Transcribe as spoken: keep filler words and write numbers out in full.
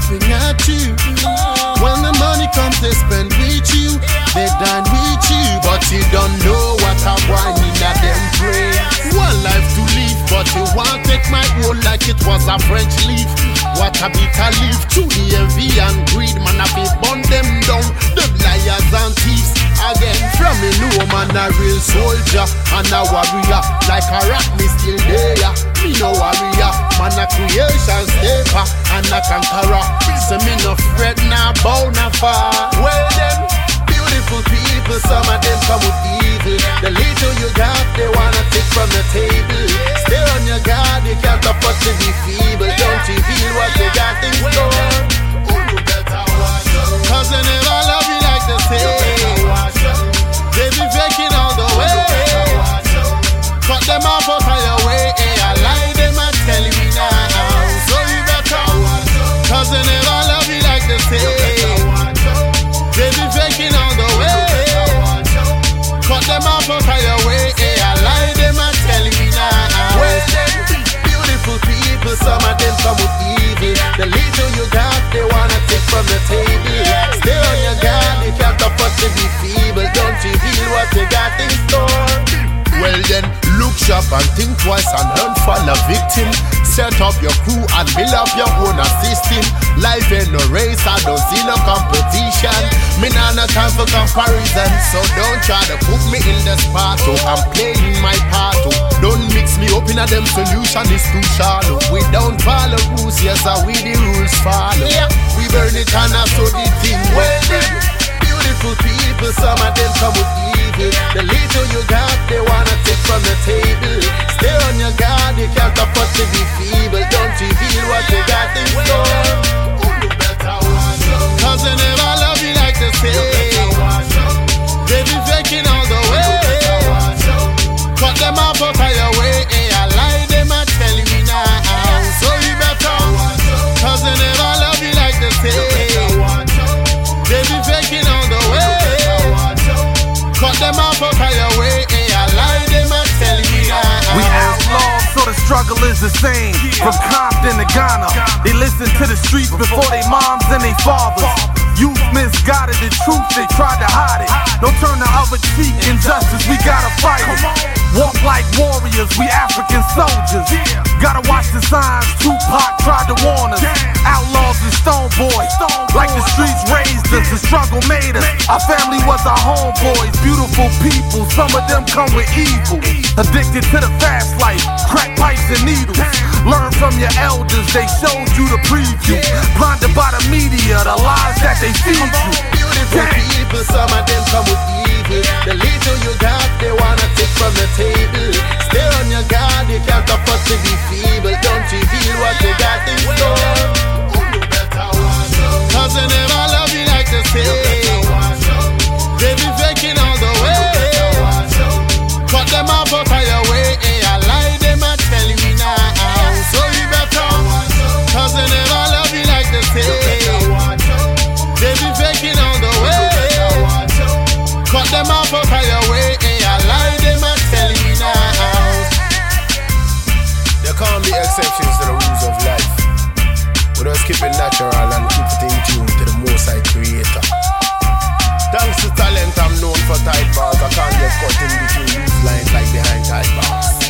laughing at you. When the money comes they spend with you, they dine with you, but you don't know what a wine in a them brain. One life to live, but you want take my whole like it was a French leaf. What a bitter leaf, through the envy and greed, man I be burn them down, the liars and thieves. Again, from a new man a real soldier and a warrior, like a rock me still there. Me no warrior, man a creation stepper and a conqueror. So me no fret, nah bow, nah far. Well then, beautiful people, some of them come with evil. The little you got, they wanna take from the table. Stay on your guard, you can't afford to be feeble. Don't you feel what you got in store? Cause they never love you like they say. They be faking all the way. Cut them off out of your way. I lie them and tell me now. So you better, cause they never love you like they say. They be faking all the way. Cut them off out of your way. I lie them and tell me now. Well then, beautiful people, some of them come with evil. The little you got, they wanna take from the table. Stay on your guard, you can't afford to be feeble. Don't you feel what you got in store? Well then, look sharp and think twice and learn from a victim. Set up your crew and build up your own system. Life ain't no race, I don't see no competition. Me nah no time for comparison, so don't try to put me in the spot. Oh, I'm playing my part. Oh, don't mix me up in a them solution, it's too shallow. We don't follow rules, yes, I we the rules follow. Yeah. We burn it and I so the thing well then. Beautiful people, some of them come with evil. The little you got, they wanna take from the table. Stay on your guard, you can't afford to be feeble. Don't you feel what you got in store? Cause they never love you like they say. They be faking all the way. Cut them off out of your way. I lie them and tell me now. So you better, cause they never love you like they say. They be faking all the way. Cut them off out of your way. I lie them and tell me now. We outlaws, so the struggle is the same. From Compton to Ghana, they listen to the streets before they moms and they fathers. Youth misguided the truth, they tried to hide it. Don't turn the other cheek, injustice, we gotta fight it. Walk like warriors, we African soldiers. Gotta watch the signs, Tupac tried to warn us. Outlaws and stone boys, like the streets raised us, the struggle made us. Our family was our homeboys, beautiful people, some of them come with evil. Addicted to the fast life, crack pipes and needles. Learn from your elders, they showed you the preview. Blinded by the media, the lies that they feed you. Beautiful people, some of them come with evil. The little you got, they wanna take from the table. Stay on your guard, you can't afford to be feeble. Don't you feel what you got in store? Cause they never love you like they say. They be faking all the way. Cut them off out of your way. I lie them and tell me now. So you better, cause they never love you like they say. They be faking all the way. Cut them off out of your way. I lie them and tell me now. There can't be exceptions to the rules of life. We just keep it natural and keep it in tune to the Most High Creator. Thanks to talent I'm known for tight bars. I can't get caught in between loose lines like behind tight bars.